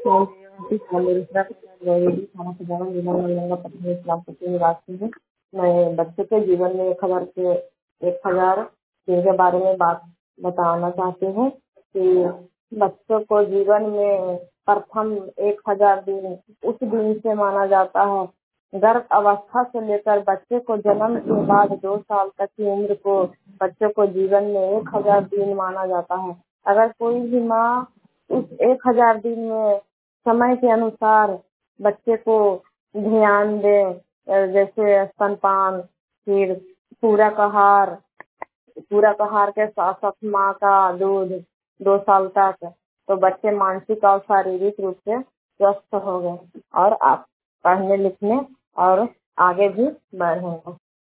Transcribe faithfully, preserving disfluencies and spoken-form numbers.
मैं बच्चे के जीवन में एक हजार के एक हजार के बारे में बात बताना चाहती हूँ कि बच्चों को जीवन में प्रथम एक हजार दिन उस दिन से माना जाता है। गर्भ अवस्था से लेकर बच्चे को जन्म के बाद दो साल तक की उम्र को बच्चों को जीवन में एक हजार दिन माना जाता है। अगर कोई भी माँ उस एक हजार दिन में समय के अनुसार बच्चे को ध्यान दे, जैसे स्तनपान, फिर पूरक आहार, पूरक आहार के साथ साथ माँ का दूध दो साल तक, तो बच्चे मानसिक और शारीरिक रूप से स्वस्थ हो गए और आप पढ़ने लिखने और आगे भी बढ़ेंगे।